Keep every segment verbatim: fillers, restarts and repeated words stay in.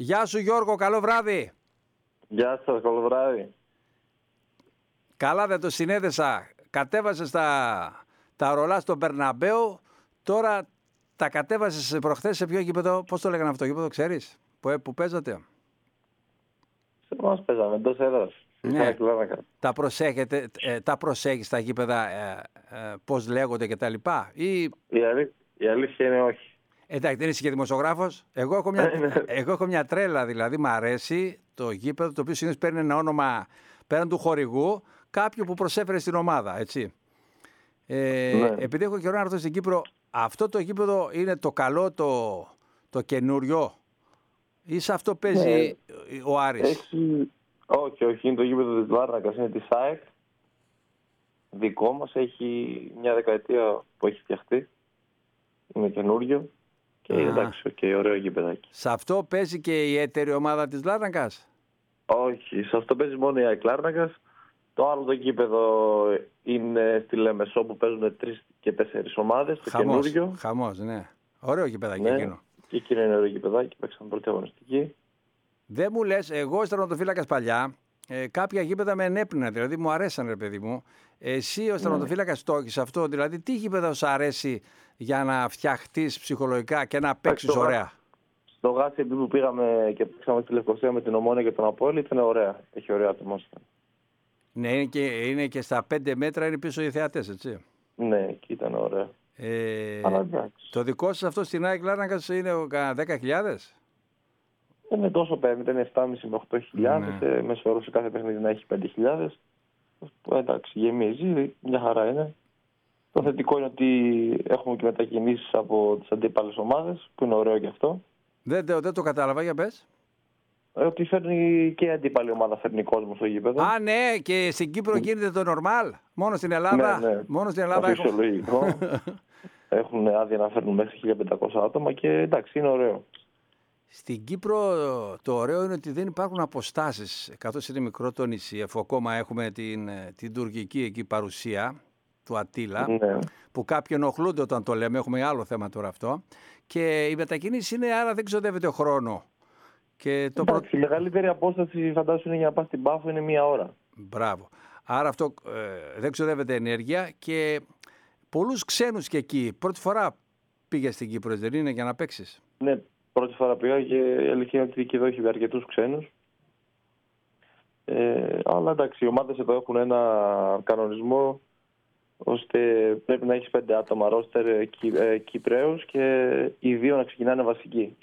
Γεια σου Γιώργο, καλό βράδυ. Γεια σας, καλό βράδυ. Καλά δεν το συνέδεσα. Κατέβασες τα, τα ρολά στο Μπερναμπέου, τώρα τα κατέβασες προχθές σε ποιο γήπεδο, πώς το λέγανε αυτό το γήπεδο, ξέρεις, που, που παίζατε. Σε μας παίζαμε, εντός έδρας. Ναι, τα προσέχετε, ε, τα προσέχεις τα γήπεδα, ε, ε, πώς λέγονται και τα λοιπά, ή... Η, αλή... η αλήθεια είναι όχι. Εντάξει, δεν είσαι και δημοσιογράφος. Εγώ έχω μια, εγώ έχω μια τρέλα, δηλαδή μου αρέσει το γήπεδο, το οποίο συνήθως παίρνει ένα όνομα πέραν του χορηγού, κάποιου που προσέφερε στην ομάδα, έτσι. Ε, ναι. Επειδή έχω καιρό να έρθω στην Κύπρο, αυτό το γήπεδο είναι το καλό, το, το καινούριο, ή σε αυτό παίζει ναι. ο Άρης? Έχει... Όχι, όχι, είναι το γήπεδο της Λάρνακας, είναι της ΑΕΚ. Δικό μας, έχει μια δεκαετία που έχει φτιαχτεί. Είναι καινούριο. Και είναι εντάξει, okay, ωραίο γήπεδάκι. Σε αυτό παίζει και η έτερη ομάδα της Λάρνακας? Όχι, σε αυτό παίζει μόνο η ΑΕΚ Λάρνακας. Το άλλο το γήπεδο είναι στη Λεμεσό που παίζουν τρεις και τέσσερις ομάδες. Το χαμός, καινούριο. Χαμός, ναι. Ωραίο γήπεδάκι ναι. εκείνο. Και εκείνο είναι ωραίο γήπεδάκι, παίξαμε πρώτη αγωνιστική. Δεν μου λες, εγώ τερματοφύλακας παλιά, ε, κάποια γήπεδα με ενέπνεαν, δηλαδή μου αρέσαν ρε παιδί μου. Εσύ ως τερματοφύλακας το έχεις αυτό, δηλαδή τι γήπεδα σου αρέσει για να φτιαχτείς ψυχολογικά και να παίξεις ωραία? Στο Γάσι που πήγαμε και παίξαμε στη Λευκοσία με την Ομόνια και τον Απόλλη ήταν ωραία, έχει ωραία ατμόσφαιρα. Ναι, είναι και, είναι και στα πέντε μέτρα είναι πίσω οι θεατές, έτσι. Ναι, εκεί ήταν ωραία. Ε, Αλλά το δικό σας αυτό στην ΑΕΚ Λάρνακας είναι δέκα χιλιάδες? Δεν είναι τόσο πέντε, είναι επτά και μισό με οκτώ χιλιάδες, ναι. Μέσω όρο σε κάθε παιχνίδι να έχει πέντε χιλιάδες. Εντάξει, γεμίζει, μια χαρά είναι. Το θετικό είναι ότι έχουμε και μετακινήσεις από τις αντίπαλες ομάδες, που είναι ωραίο και αυτό. Δεν, δεν, δεν το κατάλαβα, για πες. Ότι φέρνει και η αντίπαλη ομάδα, φέρνει κόσμο στο γήπεδο. Α, ναι, και στην Κύπρο γίνεται το normal. Μόνο στην Ελλάδα. Ναι, ναι. Μόνο στην Ελλάδα. Φυσιολογικό. Έχουν άδεια να φέρνουν μέχρι χίλια πεντακόσια άτομα και εντάξει, είναι ωραίο. Στην Κύπρο το ωραίο είναι ότι δεν υπάρχουν αποστάσεις, καθώς είναι μικρό το νησί, αφού ακόμα έχουμε την, την τουρκική εκεί παρουσία του Αττήλα, ναι. που κάποιοι ενοχλούνται όταν το λέμε, έχουμε άλλο θέμα τώρα αυτό, και η μετακίνηση είναι, άρα δεν ξοδεύεται ο χρόνο. Και το Εντάξει, προ... η μεγαλύτερη απόσταση φαντάσου είναι για να πας στην Πάφο είναι μία ώρα. Μπράβο. Άρα αυτό ε, δεν ξοδεύεται ενέργεια και πολλούς ξένους και εκεί. Πρώτη φορά πήγες στην Κύπρο, δεν είναι, για να παίξεις? Ναι, πρώτη φορά πήγα και η αλήθεια είναι ότι εκεί εδώ έχει αρκετούς ξένους. Ε, αλλά εντάξει, οι ομάδες εδώ έχουν ένα κανονισμό ώστε πρέπει να έχεις πέντε άτομα ρόστερ ε, ε, Κυπραίους και οι δύο να ξεκινάνε βασικοί.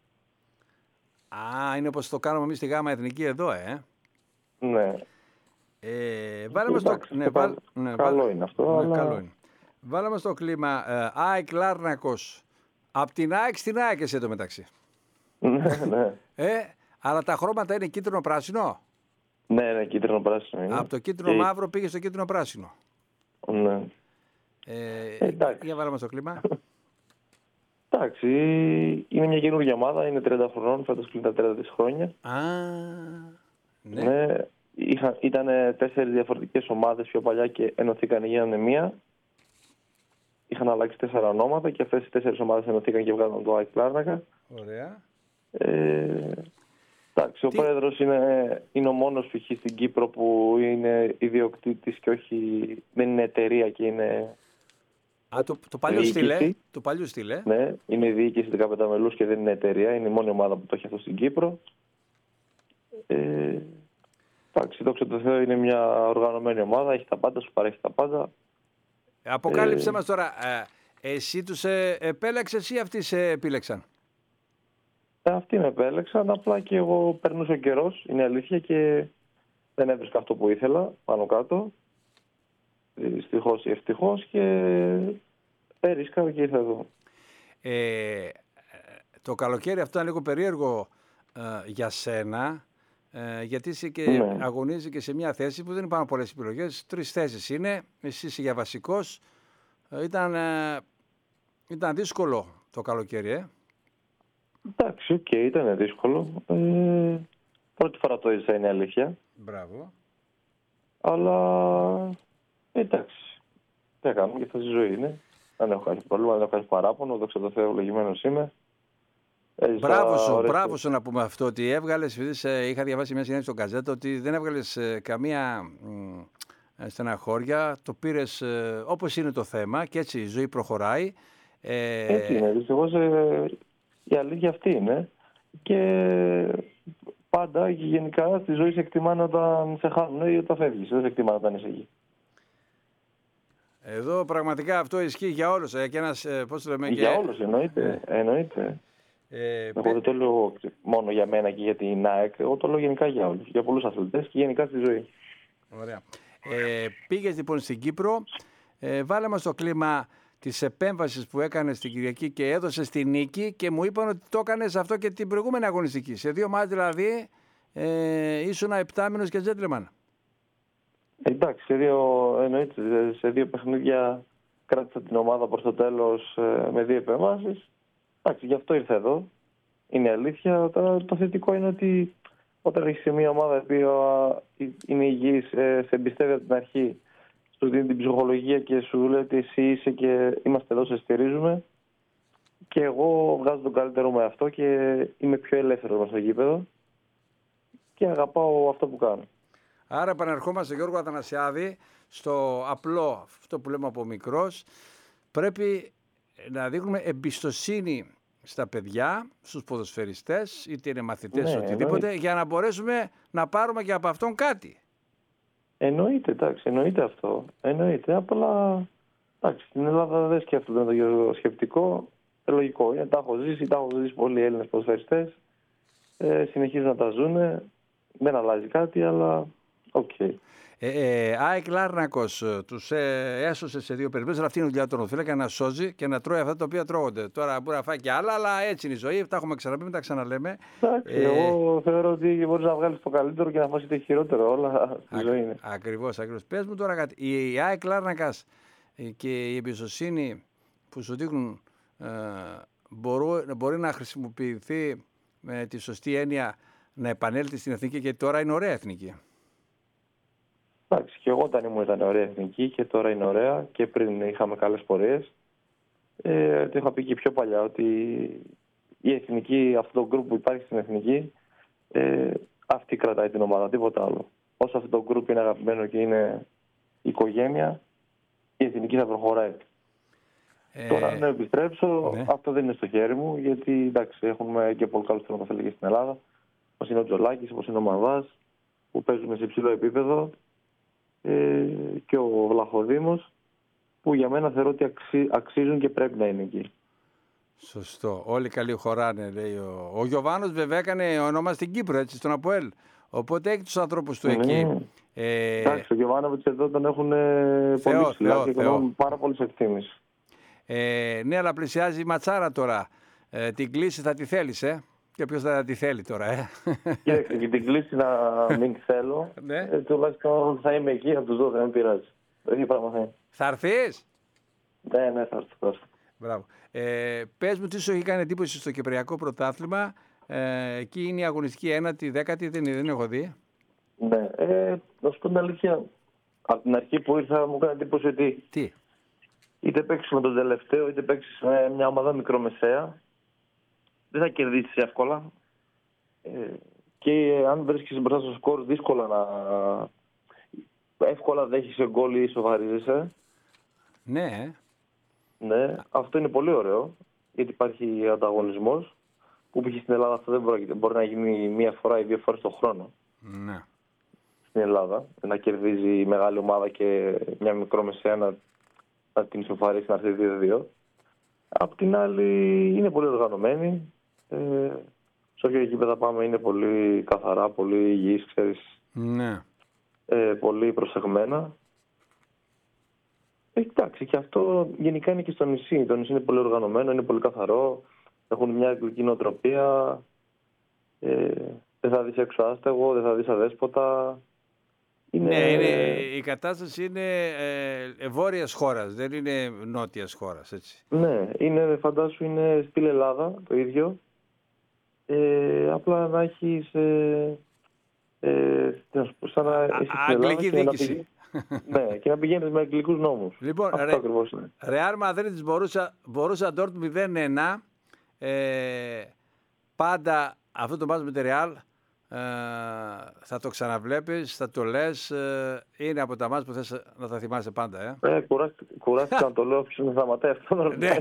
Α, είναι όπως το κάνουμε εμείς στη Γάμα Εθνική εδώ, ε. Ναι. Ε, βάλαμε στο... ναι, βάλ... ναι, καλό βάλ... είναι αυτό, ναι, αλλά... καλό είναι. Βάλαμε στο κλίμα ε, ΑΕΚ Λάρνακος. Απ' την ΑΕΚ στην ΑΕΚ εσύ εδώ μεταξύ. Ναι, ναι. Ε, αλλά τα χρώματα είναι κίτρινο-πράσινο. Ναι, ναι, κίτρινο-πράσινο είναι. Από το κίτρινο-μαύρο και... πήγε στο κίτρινο-πράσινο. Ναι. Ε, Εντάξει. Για βάλαμε στο κλίμα. Εντάξει, είναι μια καινούργια ομάδα, είναι τριάντα χρονών, φέτος κλείνει τα τριάντα χρόνια. Α, ναι. ναι είχα, ήταν τέσσερις διαφορετικές ομάδες πιο παλιά και ενωθήκαν για γίνανε μία. Είχαν αλλάξει τέσσερα ονόματα και αυτές οι τέσσερις ομάδες ενωθήκαν και βγάλαν το ΑΕΚ Λάρνακα. Ωραία. Ε, εντάξει, ο πρόεδρος είναι, είναι ο μόνος π.χ. στην Κύπρο που είναι ιδιοκτήτης και όχι, δεν είναι εταιρεία και είναι... Α, το, το παλιό στυλ, το παλιό στυλ, ε. Ναι, είναι η διοίκηση δεκαπέντε μελούς και δεν είναι εταιρεία. Είναι η μόνη ομάδα που το έχει αυτό στην Κύπρο. Ε, εντάξει, δόξα τω Θεώ, είναι μια οργανωμένη ομάδα. Έχει τα πάντα, σου παρέχει τα πάντα. Αποκάλυψε ε, μας τώρα, ε, εσύ τους ε, επέλεξες ή αυτοί σε επίλεξαν? Ε, αυτοί με επέλεξαν, απλά και εγώ περνούσε ο καιρός, είναι αλήθεια, και δεν έβρισκα αυτό που ήθελα πάνω κάτω. Δυστυχώς ή ευτυχώς, και έρισκα και ήρθα εδώ. Ε, το καλοκαίρι αυτό είναι λίγο περίεργο ε, για σένα, ε, γιατί είσαι και ναι. αγωνίζει και σε μια θέση που δεν υπάρχουν πολλές επιλογές. Τρεις θέσεις είναι, εσύ είσαι για βασικός. Ε, ήταν, ε, ήταν δύσκολο το καλοκαίρι, ε. Εντάξει, οκ, okay, ήταν δύσκολο. Ε, πρώτη φορά το έζησα, είναι αλήθεια. Μπράβο. Αλλά εντάξει, τι κάνουμε, και αυτή η ζωή είναι. Δεν έχω κάνει πρόβλημα, δεν έχω κάνει παράπονο, δόξα τω Θεώ, ευλογημένος είμαι. Έζησα Μπράβο σου, ωραίες μπράβο σου να πούμε αυτό, ότι έβγαλες, είχα διαβάσει μια συνέντευξη στον Καζέτα, ότι δεν έβγαλες ε, καμία μ, στεναχώρια, το πήρες ε, όπως είναι το θέμα και έτσι η ζωή προχωράει. Ε, Έτσι είναι, δυστυχώς ε, η αλήθεια αυτή είναι. Και πάντα και γενικά στη ζωή σε εκτιμάνε όταν σε χάνουν ή όταν φεύγεις. Δεν σε εκτιμάνε όταν είσαι εκεί. Εδώ πραγματικά αυτό ισχύει για όλους. Ε, και ένας, ε, πώς το λέμε, Για και... όλους εννοείται. Ε. εννοείται. Ε, Εγώ πε... δεν το λέω μόνο για μένα και για την ΑΕΚ. Εγώ το λέω γενικά για όλους. Για πολλούς αθλητές και γενικά στη ζωή. Ωραία. Ε, πήγες λοιπόν στην Κύπρο. Ε, βάλε μας το κλίμα της επέμβασης που έκανε την Κυριακή και έδωσε στη νίκη και μου είπαν ότι το έκανες αυτό και την προηγούμενη αγωνιστική. Σε δύο μάτς δηλαδή ε, ήσουν επτάμηνος και gentleman. Εντάξει, σε δύο, εννοείται, σε δύο παιχνίδια κράτησα την ομάδα προς το τέλος ε, με δύο επεμβάσεις. Εντάξει, γι' αυτό ήρθα εδώ. Είναι αλήθεια. Τώρα το θετικό είναι ότι όταν έχεις μια ομάδα που είναι υγιής, ε, σε εμπιστεύει από την αρχή, σου δίνει την ψυχολογία και σου λέει ότι εσύ είσαι και είμαστε εδώ, σε στηρίζουμε. Και εγώ βγάζω τον καλύτερο με αυτό και είμαι πιο ελεύθερος μες στο γήπεδο και αγαπάω αυτό που κάνω. Άρα επαναρχόμαστε, Γιώργο Αθανασιάδη, στο απλό, αυτό που λέμε από μικρός, πρέπει να δείχνουμε εμπιστοσύνη στα παιδιά, στους ποδοσφαιριστές, είτε είναι μαθητές, ναι, οτιδήποτε, εννοείται. Για να μπορέσουμε να πάρουμε και από αυτόν κάτι. Εννοείται, εντάξει, εννοείται αυτό. Εννοείται, απλά εντάξει, στην Ελλάδα δεν σκέφτονται το γεωσκεπτικό. Ε, λογικό είναι, τα έχω ζήσει, τα έχω ζήσει πολλοί Έλληνες ποδοσφαιριστές. Ε, συνεχίζουν να τα ζουνε. Δεν αλλάζει κάτι, αλλά οκ. Okay. Ε, ε, ΑΕΚ Λάρνακος τους ε, έσωσε σε δύο περιπτώσεις. Αυτή είναι η δουλειά του τερματοφύλακα, να σώζει και να τρώει αυτά τα οποία τρώγονται. Τώρα μπορεί να φάει και άλλα, αλλά έτσι είναι η ζωή. Τα έχουμε ξαναπεί, μην τα ξαναλέμε. Εντάξει, ε, εγώ θεωρώ ότι μπορεί να βγάλει το καλύτερο και να φάσει το χειρότερο. Όλα στη ζωή είναι. Ακριβώς, ακριβώς. Πες μου τώρα κάτι. Η ΑΕΚ Λάρνακας και η εμπιστοσύνη που σου δείχνουν ε, μπορεί, μπορεί να χρησιμοποιηθεί με τη σωστή έννοια να επανέλθει στην εθνική, γιατί τώρα είναι ωραία εθνική. Εντάξει, και εγώ όταν ήμουν ήταν ωραία εθνική και τώρα είναι ωραία και πριν είχαμε καλές πορείες. Ε, το είχα πει και πιο παλιά ότι η εθνική, αυτό το group που υπάρχει στην εθνική, ε, αυτή κρατάει την ομάδα, τίποτα άλλο. Όσο αυτό το group είναι αγαπημένο και είναι οικογένεια, η εθνική θα προχωράει. Ε, τώρα να επιστρέψω, ναι. Αυτό δεν είναι στο χέρι μου, γιατί εντάξει, έχουμε και πολύ καλούς τερματοφύλακες στην Ελλάδα, όπως είναι ο Τζολάκης, όπως είναι ο Μανδάς, που παίζουμε σε υψηλό επίπεδο. Ε, και ο Βλαχοδήμος, που για μένα θεωρώ ότι αξί, αξίζουν και πρέπει να είναι εκεί. Σωστό. Όλοι καλοί χωράνε, λέει ο, ο Γιωβάνος. Βέβαια έκανε όνομα στην Κύπρο, έτσι, στον ΑΠΟΕΛ. Οπότε έχει τους ανθρώπους του ναι. εκεί. Ε... Εντάξει, ο Γιωβάνοβιτς εδώ τον έχουν Θεό, πολύ ψηλά και έχουν πάρα πολύ εκτίμηση. Ε, ναι, αλλά πλησιάζει η ματσάρα τώρα. Ε, την κλίση θα τη θέλεις, ε. Και ποιος θα τη θέλει τώρα, ε. Κοίταξε, και την κλίση να μην θέλω. Ναι. Ε, τουλάχιστον θα είμαι εκεί, θα τους δω, δεν με πειράζει. Το ίδιο πράγμα θα είναι. Θα έρθεις? Ναι, ναι, θα έρθω. Μπράβο. Ε, πες μου τι σου έχει κάνει εντύπωση στο Κυπριακό Πρωτάθλημα. Ε, εκεί είναι η αγωνιστική ένατη, δέκατη, δεν, δεν έχω δει. Ναι, ε, να σου πω την αλήθεια. Από την αρχή που ήρθα μου έκανε εντύπωση ότι. Τι? Είτε παίξεις με τον τελευταίο, είτε παίξεις με μια ομάδα μικρομεσαία. Δεν θα κερδίσεις εύκολα. Ε, και αν βρίσκεις μπροστά στο σκορ, δύσκολα να. Εύκολα δέχεσαι γκολ ή σοβαρίζεσαι. Ναι. Ναι, αυτό είναι πολύ ωραίο. Γιατί υπάρχει ανταγωνισμός. Που π.χ. στην Ελλάδα αυτό δεν μπορεί, μπορεί να γίνει μία φορά ή δύο φορές το χρόνο. Ναι. Στην Ελλάδα. Να κερδίζει η μεγάλη ομάδα και μια μικρομεσαία να, να την σοβαρίσει, να έρθει δύο δύο. Απ' την άλλη είναι πολύ οργανωμένη. Ε, σε όποια γήπεδα πάμε είναι πολύ καθαρά, πολύ υγιής, ξέρεις. Ναι. Ε, πολύ προσεγμένα. Ε, εντάξει, και αυτό γενικά είναι και στο νησί. Το νησί είναι πολύ οργανωμένο, είναι πολύ καθαρό. Έχουν μια αγγλική νοοτροπία. Ε, δεν θα δεις έξω άστεγο, δεν θα δεις αδέσποτα. Είναι... Ναι, είναι, η κατάσταση είναι ε, βόρειας χώρας, δεν είναι νότιας χώρας, έτσι. Ναι, είναι, φαντάσου είναι στην Ελλάδα το ίδιο. Ε, απλά να έχεις ε, ε, σαν να είσαι στην αγγλική διοίκηση. Ναι, και να πηγαίνεις με αγγλικούς νόμους. Λοιπόν, αυτό ρε, ακριβώς είναι. Ρεάλ Μαδρίτης μπορούσα, μπορούσα Ντόρτμουντ μηδέν ένα. Ε, πάντα αυτό το μάτς με τη Ρεάλ ε, θα το ξαναβλέπεις, θα το λες, ε, είναι από τα μάτς που θες να τα θυμάσαι πάντα. Ε, ε κουράστηκα να το λέω, ποιος να σταματάει αυτό. Ναι.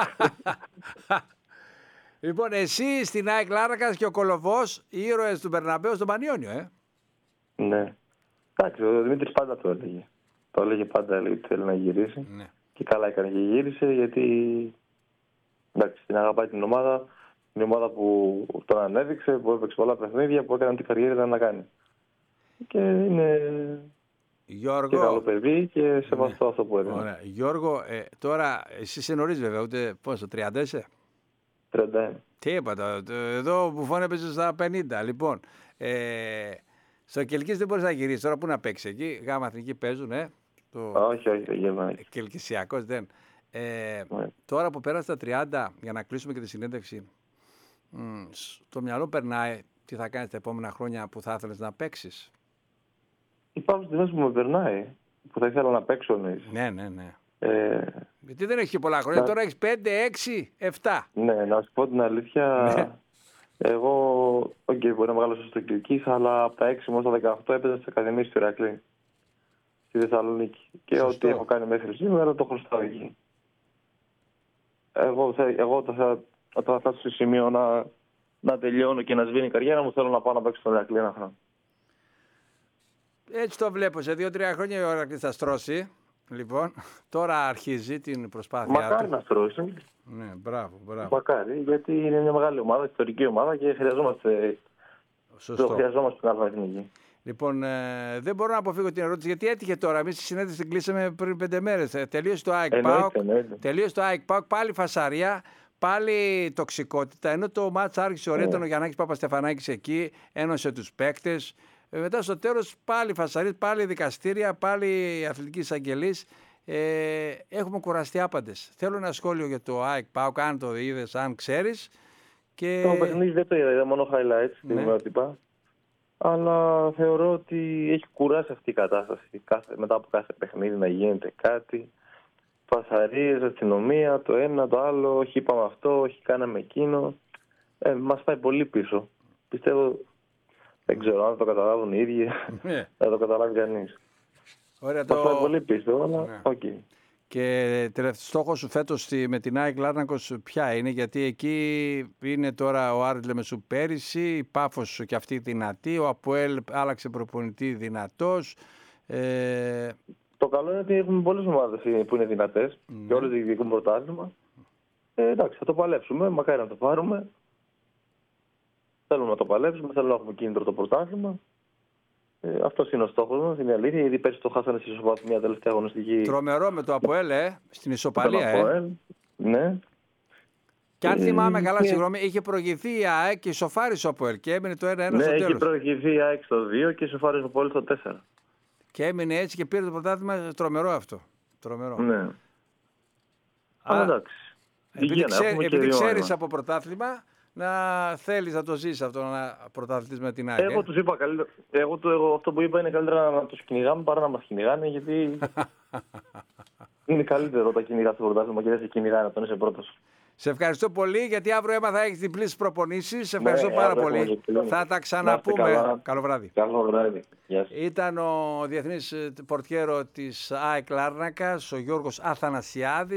Λοιπόν, εσύ στην ΑΕΚ Λάρνακας και ο Κολοβός, ήρωες του Μπερναμπέου στον Πανιόνιο, ε. Ναι. Εντάξει, ο Δημήτρης πάντα το έλεγε. Το έλεγε πάντα, έλεγε ότι θέλει να γυρίσει. Ναι. Και καλά έκανε και γύρισε, γιατί εντάξει, την αγαπάει την ομάδα. Την ομάδα που τον ανέδειξε, που έπαιξε πολλά παιχνίδια, που έκανε την καριέρα να κάνει. Και είναι Γιώργο, και καλό παιδί και σεβαστό ναι. αυτό που έκανε. Ωραία. Γιώργο, ε, τώρα εσύ είσαι νωρίς βέβαια, ούτε πόσο, τριάντα είσαι. τριάντα ένα. Τι είπα, εδώ που φώνε έπαιζε στα πενήντα. Λοιπόν, ε, στο Κελκύς δεν μπορείς να γυρίσεις. Τώρα που να παίξει εκεί, γάμα εθνική παίζουν, ε. Το... Όχι, όχι, δεν Κελκυσιακός δεν. Ε, ναι. Τώρα που πέρασε τα τριάντα, για να κλείσουμε και τη συνέντευξη, μ, το μυαλό περνάει τι θα κάνεις τα επόμενα χρόνια που θα ήθελες να παίξεις. Υπάρχουν στιγμές που με περνάει, που θα ήθελα να παίξω. Ναι, ναι, ναι. Ε, Γιατί δεν έχει πολλά χρόνια, να... τώρα έχεις πέντε, έξι, επτά. Ναι, να σου πω την αλήθεια, ναι. Εγώ, οκ, okay, μπορεί να μεγάλωσα στο Κιλκής, αλλά από τα έξι μου στα δεκαοκτώ έπαιζα στις ακαδημίες του Ηρακλή, στη Θεσσαλονίκη. Και Σωστό. ό,τι έχω κάνει μέχρι σήμερα το χρωστάω εκεί. Εγώ, εγώ θα, θα, θα φτάσω στο σημείο να, να τελειώνω και να σβήνει η καριέρα μου, θέλω να πάω να παίξω στο Ηρακλή ένα χρόνο. Έτσι το βλέπω, σε δύο-τρία χρόνια ο Ηρακλής θα στρώσει. Λοιπόν, τώρα αρχίζει την προσπάθειά του. Μακάρι να στρώσει. Ναι, μπράβο, μπράβο. Μακάρι, γιατί είναι μια μεγάλη ομάδα, ιστορική ομάδα και χρειαζόμαστε, Σωστό. το χρειαζόμαστε την αλφα-εθνική. Λοιπόν, ε, δεν μπορώ να αποφύγω την ερώτηση, γιατί έτυχε τώρα. Εμείς τη συνέντευξη την κλείσαμε πριν πέντε μέρες. Ε, τελείωσε το ΑΕΚ ΠΑΟΚ. Τελείωσε το ΑΕΚ ΠΑΟΚ, πάλι φασαρία, πάλι τοξικότητα. Ενώ το μάτς άρχισε ωραίο, ήταν ο Γιαννάκης Παπαστεφανάκης εκεί, ένωσε τους παίκτες. Ε, μετά στο τέλος πάλι φασαρίες, πάλι δικαστήρια, πάλι αθλητική εισαγγελής. Ε, έχουμε κουραστεί άπαντες. Θέλω ένα σχόλιο για το ΑΕΚ ΠΑΟΚ, αν το είδες, αν ξέρεις. Και... Το παιχνίδι δεν το είδα, είδα μόνο highlights, ναι. Δημιότυπα. Αλλά θεωρώ ότι έχει κουράσει αυτή η κατάσταση. Κάθε, μετά από κάθε παιχνίδι να γίνεται κάτι. Φασαρίες, αστυνομία, το ένα, το άλλο. Όχι είπαμε αυτό, όχι κάναμε εκείνο. Ε, μας πάει πολύ πίσω. Πιστεύω, δεν ξέρω αν το καταλάβουν οι ίδιοι. Δεν το καταλάβει κανείς. Ωραία, μας το... πάει πολύ πίσω, αλλά ναι. Okay. Και τελευταίο στόχο σου φέτος με την ΑΕΚ Λάρνακος ποια είναι, γιατί εκεί είναι τώρα ο Άρης Λεμεσού πέρυσι, η Πάφος και αυτή δυνατή, ο Αποέλ άλλαξε προπονητή δυνατός. Ε... Το καλό είναι ότι έχουμε πολλές ομάδες που είναι δυνατές mm. και όλες διεκδικούν πρωτάθλημα. Ε, εντάξει, θα το παλέψουμε, μακάρι να το πάρουμε. Θέλουμε να το παλέψουμε, θέλουμε να έχουμε κίνητρο το πρωτάθλημα. Ε, αυτός είναι ο στόχος μας, είναι η αλήθεια, γιατί πέρσι το χάσανε στη ισοπαλία τελευταία αγωνιστική. Τρομερό με το Αποέλ, ε, στην ισοπαλία, ε. Αποέλ, ναι. Και αν ε, θυμάμαι καλά, και... συγγνώμη, είχε προηγηθεί η ΑΕΚ και ισοφάρισε ο Αποέλ και έμεινε το ένα ένα ναι, στο τέλος. Ναι, είχε προηγηθεί η ΑΕΚ στο δύο και ισοφάρισε ο Αποέλ στο τέσσερα. Και έμεινε έτσι και πήρε το πρωτάθλημα, τρομερό αυτό. Τρομερό. Ναι. Αλλά εντάξει. Επειδή, ξέ, επειδή ξέρεις από πρωτάθλημα, να θέλεις να το ζήσεις αυτό, να πρωταθλητής με την ΑΕΚ. Εγώ τους είπα καλύτερα. Εγώ, το, εγώ αυτό που είπα είναι καλύτερα να τους κυνηγάμε παρά να μας κυνηγάνε, γιατί είναι καλύτερο τα κυνηγά στο πρωτάθλημα και δεν σε κυνηγάνε όταν είσαι πρώτος. Σε ευχαριστώ πολύ, γιατί αύριο αίμα θα έχεις διπλές προπονήσεις. Σε ευχαριστώ ναι, πάρα πολύ. Θα τα ξαναπούμε. Καλό βράδυ. Καλό βράδυ. Ήταν ο διεθνής πορτιέρο της ΑΕΚ Λάρνακας, ο Γιώργος Αθανασιάδης.